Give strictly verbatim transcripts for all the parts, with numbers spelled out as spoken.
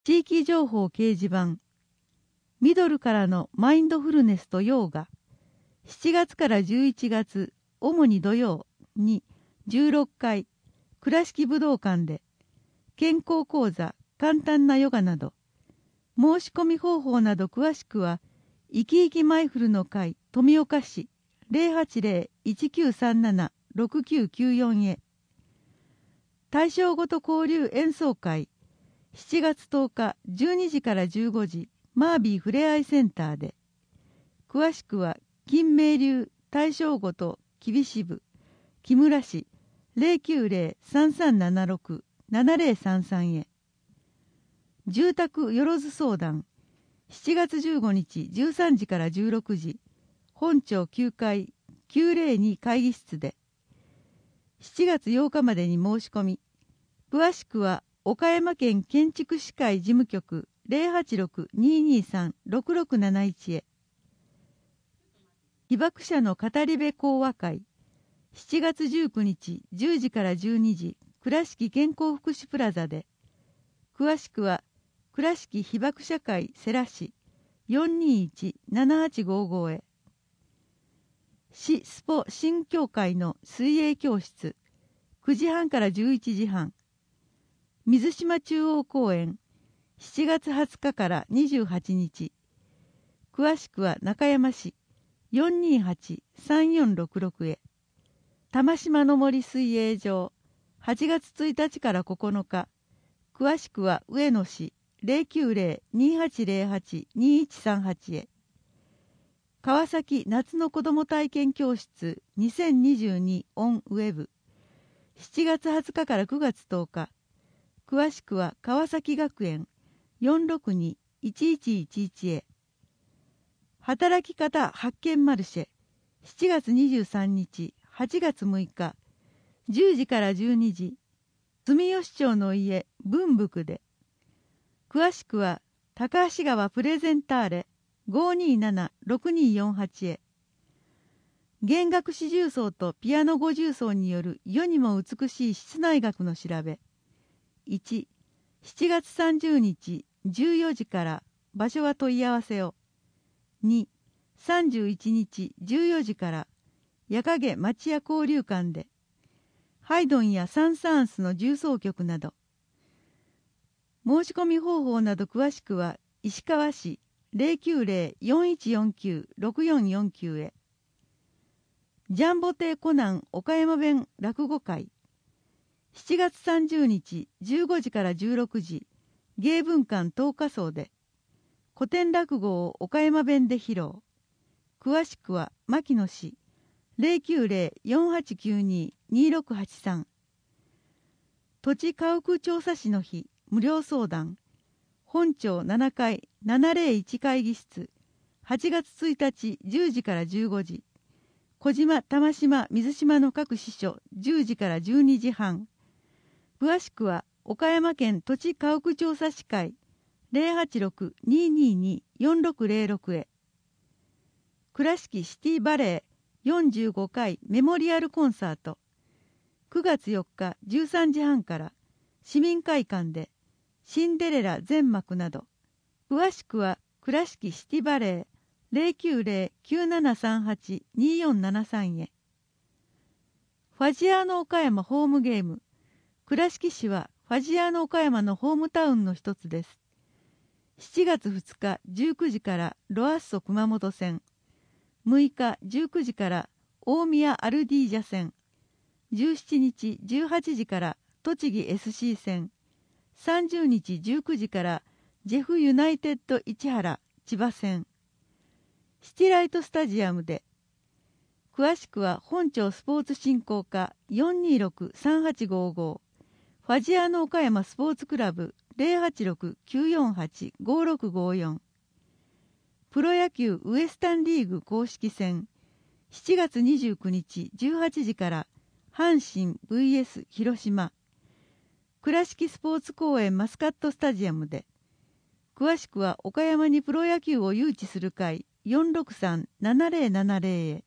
地域情報掲示板、ミドルからのマインドフルネスとヨーガ、しちがつからじゅういちがつ、主に土曜にじゅうろっかい、倉敷武道館で、健康講座、簡単なヨガなど、申し込み方法など詳しくは、いきいきマイフルの会、富岡市、ゼロはちゼロ いちきゅうさんなな ろくきゅうきゅうよん へ。対象ごと交流演奏会、しちがつとおかじゅうにじからじゅうごじ、マービーふれあいセンターで。詳しくは、金明流大正ごと厳し部、木村市 ゼロきゅうゼロ さんさんななろく ななゼロさんさん へ。住宅よろず相談、しちがつじゅうごにちじゅうさんじからじゅうろくじ、本町きゅうかいきゅうゼロに会議室で。しちがつようかまでに申し込み。詳しくは岡山県建築士会事務局 ゼロはちろく にーにーさん ろくろくなないち へ。被爆者の語り部講話会、しちがつじゅうくにちじゅうじからじゅうにじ、倉敷健康福祉プラザで。詳しくは倉敷被爆者会世良市 よんにーいち ななはちごーごー へ。市スポ新協会の水泳教室、くじはんからじゅういちじはん。水島中央公園、しちがつはつかからにじゅうはちにち。詳しくは中山市 よんにーはち さんよんろくろく へ。玉島の森水泳場、はちがつついたちからここのか。詳しくは上野市 ゼロきゅうゼロ にーはちゼロはち にーいちさんはち へ。川崎夏の子ども体験教室にせんにじゅうにオンウェブ、しちがつはつかからくがつとおか。詳しくは川崎学園 よんろくに いちいちいちいち へ。働き方発見マルシェ、しちがつにじゅうさんにちはちがつむいかじゅうじからじゅうにじ、住吉町の家文福で。詳しくは高橋川プレゼンターレ ごーにーなな ろくにーよんはち へ。弦楽四重奏とピアノ五重奏による世にも美しい室内楽の調べ。いち、しちがつさんじゅうにちじゅうよじから場所は問い合わせを。に、さんじゅういちにちじゅうよじから矢影町屋交流館で。ハイドンやサン・サーンスの重奏曲など。申し込み方法など詳しくは石川市 ゼロきゅうゼロ よんいちよんきゅう ろくよんよんきゅう へ。ジャンボ亭コナン岡山弁落語会、しちがつさんじゅうにちじゅうごじからじゅうろくじ、芸文館東華荘で。古典落語を岡山弁で披露。詳しくは牧野市 ゼロきゅうゼロ よんはちきゅうに にーろくはちさん。土地家屋調査士の日無料相談、本町ななかいななゼロいち会議室、はちがつついたちじゅうじからじゅうごじ、小島玉島水島の各支所じゅうじからじゅうにじはん。詳しくは岡山県土地家屋調査士会 ゼロはちろく にーにーに よんろくゼロろく へ。倉敷シティバレーよんじゅうごかいメモリアルコンサート、くがつよっかじゅうさんじはんから市民会館で。シンデレラ全幕など。詳しくは倉敷シティバレー ゼロきゅうゼロ きゅうななさんはち にーよんななさん へ。ファジアーノ岡山ホームゲーム、倉敷市はファジアーノ岡山のホームタウンの一つです。しちがつふつかじゅうくじからロアッソ熊本線、むいかじゅうくじから大宮アルディージャ線、じゅうしちにちじゅうはちじから栃木 エスシー 線、さんじゅうにちじゅうくじからジェフユナイテッド市原千葉線、シティライトスタジアムで。詳しくは本町スポーツ振興課 よんにーろく さんはちごーごー、ファジアーノ岡山スポーツクラブ ゼロはちろく きゅうよんはち ごろくごよん。プロ野球ウエスタンリーグ公式戦、しちがつにじゅうくにちじゅうはちじから阪神 ブイエス 広島、倉敷スポーツ公園マスカットスタジアムで。詳しくは岡山にプロ野球を誘致する会 よんろくさん ななゼロななゼロ へ。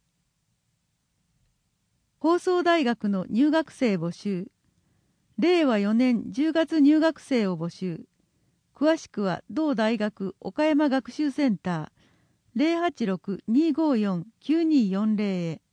放送大学の入学生募集、れいわよねんじゅうがつ入学生を募集。 詳しくは同大学岡山学習センター ゼロはちろく にーごーよん きゅうにーよんゼロ へ。